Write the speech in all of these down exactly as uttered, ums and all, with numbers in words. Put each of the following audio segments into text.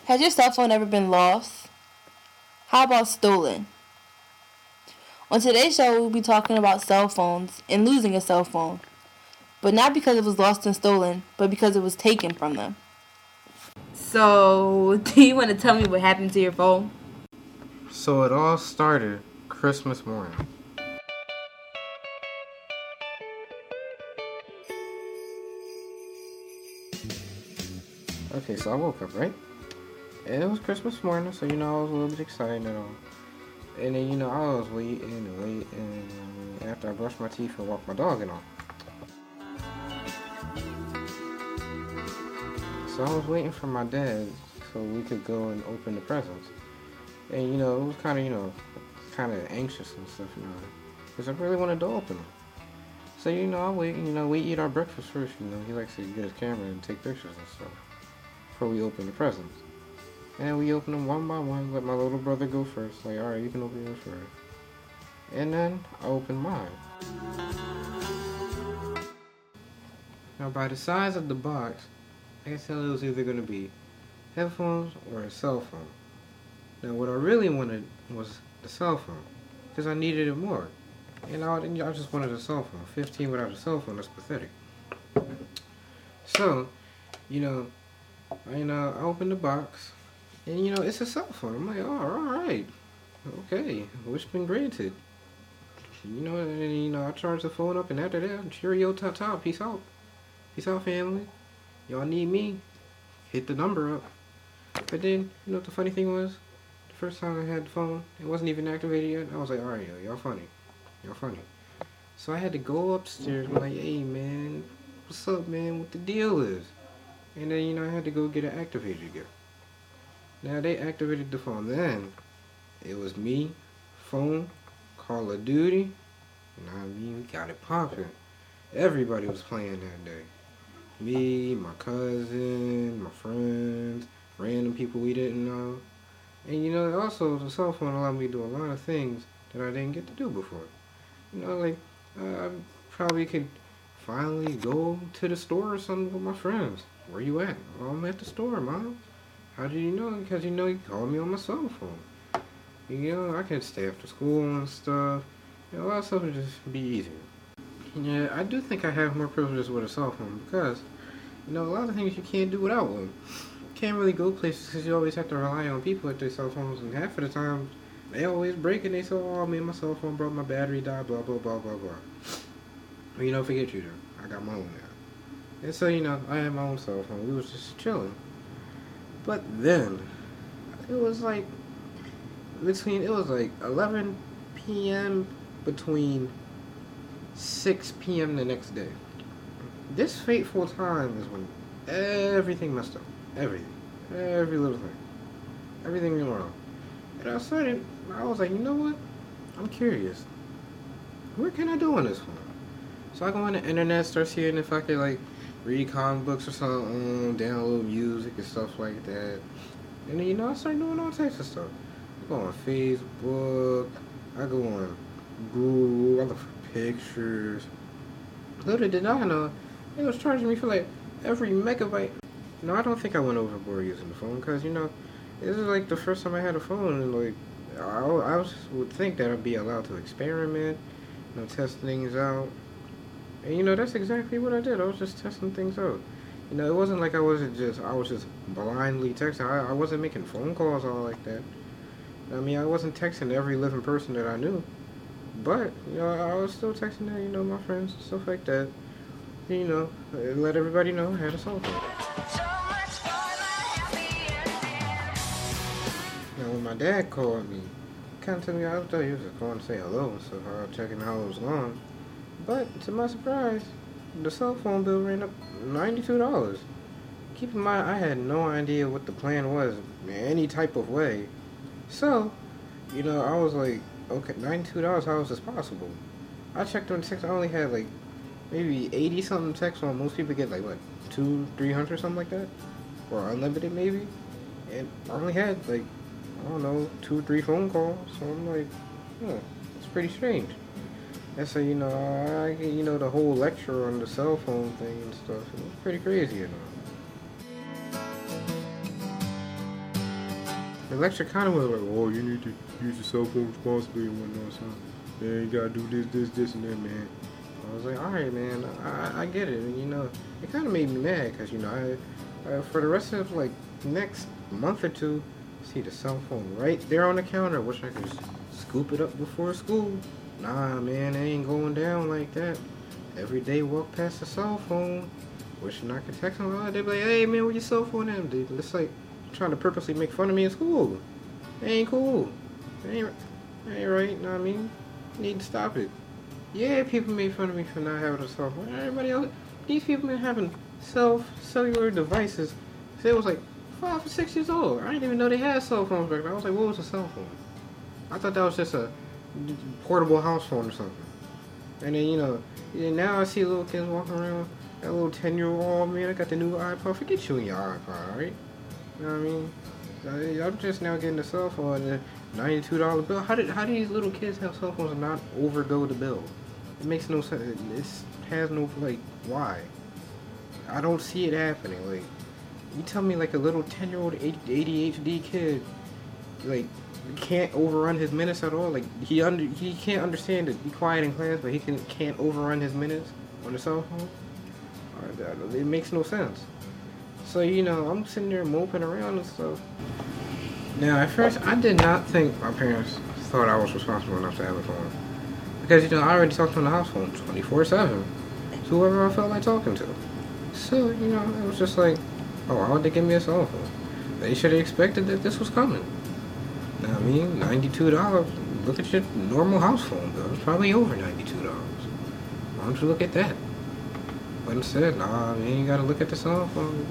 Has your cell phone ever been lost? How about stolen? On today's show, we'll be talking about cell phones and losing a cell phone. But not because it was lost and stolen, but because it was taken from them. So, do you want to tell me what happened to your phone? So it all started Christmas morning. Okay, so I woke up, right? And it was Christmas morning, so, you know, I was a little bit excited and all. And then, you know, I was waiting and waiting and after I brushed my teeth and walked my dog and all. So I was waiting for my dad so we could go and open the presents. And, you know, it was kind of, you know, kind of anxious and stuff, you know, because I really wanted to open them. So, you know, I wait, you know, we eat our breakfast first, you know. He likes to get his camera and take pictures and stuff before we open the presents. And we open them one by one, let my little brother go first. Like, alright, you can open yours first. And then I opened mine. Now, by the size of the box, I can tell it was either going to be headphones or a cell phone. Now, what I really wanted was the cell phone, because I needed it more. And I, I just wanted a cell phone. fifteen without a cell phone, that's pathetic. So, you know, I, you know, I opened the box. And, you know, it's a cell phone. I'm like, oh, all right. Okay. Wish been granted. You know, and, you know, I charged the phone up, and after that, cheerio, ta-ta, peace out. Peace out, family. Y'all need me. Hit the number up. But then, you know what the funny thing was? The first time I had the phone, it wasn't even activated yet. I was like, all right, yo, y'all funny. Y'all funny. So I had to go upstairs and be like, hey, man, what's up, man? What the deal is? And then, you know, I had to go get it activated again. Now, they activated the phone. Then, it was me, phone, Call of Duty, and I mean, we got it popping. Everybody was playing that day. Me, my cousin, my friends, random people we didn't know. And, you know, also, the cell phone allowed me to do a lot of things that I didn't get to do before. You know, like, uh, I probably could finally go to the store or something with my friends. Where you at? Oh, I'm at the store, Mom. How did you know? Because, you know, you called me on my cell phone. You know, I can stay after school and stuff. You know, a lot of stuff would just be easier. Yeah, I do think I have more privileges with a cell phone because, you know, a lot of things you can't do without one. You can't really go places because you always have to rely on people with their cell phones, and half of the time, they always break and they say, oh, man, my cell phone broke, my battery died, blah, blah, blah, blah, blah. But, you know, forget you though. I got my own now. And so, you know, I had my own cell phone. We was just chilling. But then, it was like, between, it was like eleven p.m. between six p.m. the next day. This fateful time is when everything messed up. Everything. Every little thing. Everything went wrong. And I started, I was like, you know what? I'm curious. What can I do on this phone? So I go on the internet, start seeing if I could, like, read comic books or something, download music and stuff like that. And then, you know, I started doing all types of stuff. I go on Facebook, I go on Google, I look for pictures. Little did I know, it was charging me for like every megabyte. No, I don't think I went overboard using the phone because, you know, this is like the first time I had a phone and like, I, I was, would think that I'd be allowed to experiment, you know, test things out. And, you know, that's exactly what I did. I was just testing things out. You know, it wasn't like I wasn't just, I was just blindly texting. I, I wasn't making phone calls all like that. I mean, I wasn't texting every living person that I knew. But, you know, I was still texting, you know, my friends and stuff like that. You know, let everybody know I had a cell phone. Now, when my dad called me, kind of told me, I thought he was just going to say hello and stuff, I was checking how it was going. But, to my surprise, the cell phone bill ran up ninety-two dollars. Keep in mind, I had no idea what the plan was in any type of way. So, you know, I was like, okay, ninety-two dollars, how is this possible? I checked on text, I only had like maybe eighty something texts on. Most people get like, what, two, three hundred, something like that? Or unlimited maybe? And I only had like, I don't know, two, three phone calls. So I'm like, huh, it's pretty strange. And so, you know, I, you know, the whole lecture on the cell phone thing and stuff, it was pretty crazy, you know. the lecture kind of was like, oh, you need to use your cell phone responsibly and whatnot, son. Man, you gotta do this, this, this, and that, man. I was like, all right, man, I, I get it. And, you know, it kind of made me mad because, you know, I, uh, for the rest of, like, the next month or two, see the cell phone right there on the counter. Wish I could scoop it up before school. Nah, man, it ain't going down like that. Every day walk past the cell phone. Wishing I could text them. Oh, they'd be like, hey, man, where your cell phone at? Dude, it's like trying to purposely make fun of me in school. It ain't cool. It ain't, it ain't right, you know what I mean? You need to stop it. Yeah, people made fun of me for not having a cell phone. Everybody else, these people been having self-cellular devices since it was like five or six years old. I didn't even know they had cell phones back then. I was like, what was a cell phone? I thought that was just a portable house phone or something. And then, you know, and now I see little kids walking around, that little ten-year-old, oh, man, I got the new iPod. Forget you and your iPod, alright? You know what I mean? I'm just now getting a cell phone and a ninety-two dollar bill. How did how do these little kids have cell phones and not overgo the bill? It makes no sense. It has no, like, why? I don't see it happening. Like, you tell me, like, a little ten-year-old A D H D kid, like, can't overrun his minutes at all. Like, he under he can't understand to be quiet in class, but he can can't overrun his minutes on the cell phone. It makes no sense. So, you know, I'm sitting there moping around and stuff. Now, at first, I did not think my parents thought I was responsible enough to have a phone. Because, you know, I already talked on the house phone twenty-four seven to whoever I felt like talking to. So, you know, it was just like, oh, why would they give me a cell phone? They should have expected that this was coming. Now, I mean, ninety-two dollars. Look at your normal house phone bill. It's probably over ninety-two dollars. Why don't you look at that? But instead, nah, man, you gotta look at the cell phone.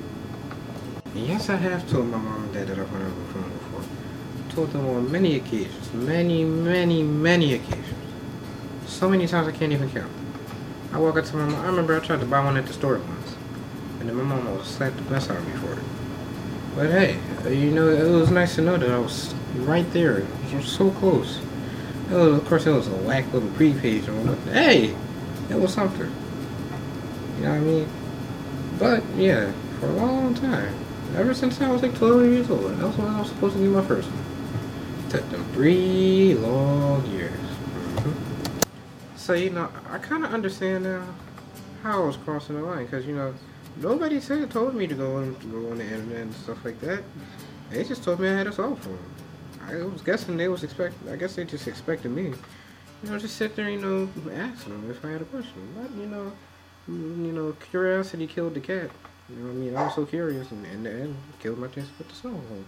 And yes, I have told my mom and dad that I've run out of a phone before. I told them on many occasions. Many, many, many occasions. So many times I can't even count. I walk up to my mom. I remember I tried to buy one at the store once. And then my mom almost slapped the mess out of me for it. But hey, you know, it was nice to know that I was right there. You're so close. It was, of course, it was a whack little pre-page. But hey, it was something. You know what I mean? But, yeah, for a long time. Ever since I was like twelve years old. That was when I was supposed to be my first one. It took them three long years. Mm-hmm. So, you know, I kind of understand now how I was crossing the line. Because, you know, nobody said told me to go on, to go on the internet and stuff like that. They just told me I had a cell phone. I was guessing they was expect. I guess they just expected me, you know, just sit there, you know, ask them if I had a question. But you know, you know, curiosity killed the cat. You know what I mean? I was so curious, and in the end, killed my chance to put the cell phone.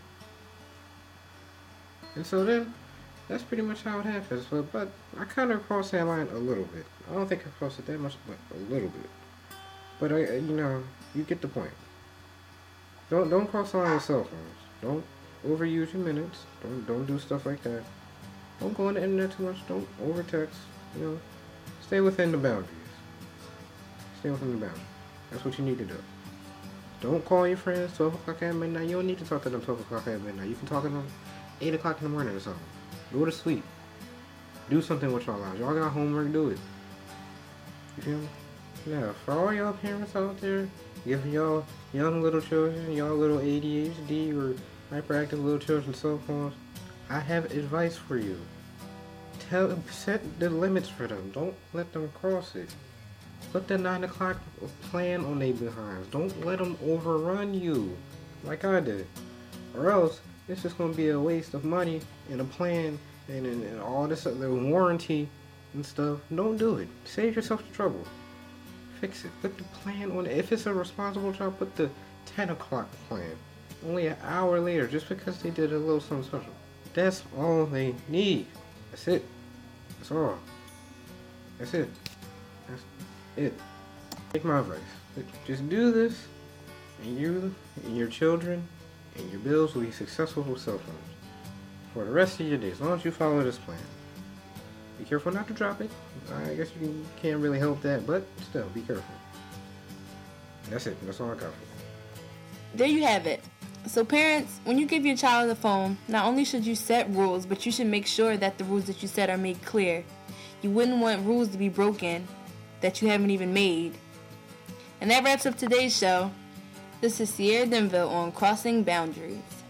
And so then, that's pretty much how it happens. But, but I kind of crossed that line a little bit. I don't think I crossed it that much, but a little bit. But I, you know, you get the point. Don't don't cross the line with cell phones. Don't overuse your minutes. Don't don't do stuff like that. Don't go on the internet too much. Don't over text. You know, stay within the boundaries. Stay within the boundaries. That's what you need to do. Don't call your friends twelve o'clock at midnight. You don't need to talk to them twelve o'clock at midnight. You can talk to them eight o'clock in the morning or something. Go to sleep. Do something with y'all lives. Y'all got homework. Do it. You feel me? Yeah, for all y'all parents out there, giving y'all young little children, y'all little A D H D or hyperactive little children cell phones, I have advice for you. Tell, set the limits for them. Don't let them cross it. Put the nine o'clock plan on their behinds. Don't let them overrun you, like I did. Or else, it's just going to be a waste of money and a plan and, and, and all this other warranty and stuff. Don't do it. Save yourself the trouble. Fix it. Put the plan on it. If it's a responsible child, put the ten o'clock plan. Only an hour later, just because they did a little something special. That's all they need. That's it. That's all. That's it. That's it. Take my advice. Just do this, and you and your children and your bills will be successful with cell phones for the rest of your days, as long as you follow this plan. Be careful not to drop it. I guess you can't really help that, but still, be careful. That's it. That's all I got for you. There you have it. So parents, when you give your child a phone, not only should you set rules, but you should make sure that the rules that you set are made clear. You wouldn't want rules to be broken that you haven't even made. And that wraps up today's show. This is Sierra Denville on Crossing Boundaries.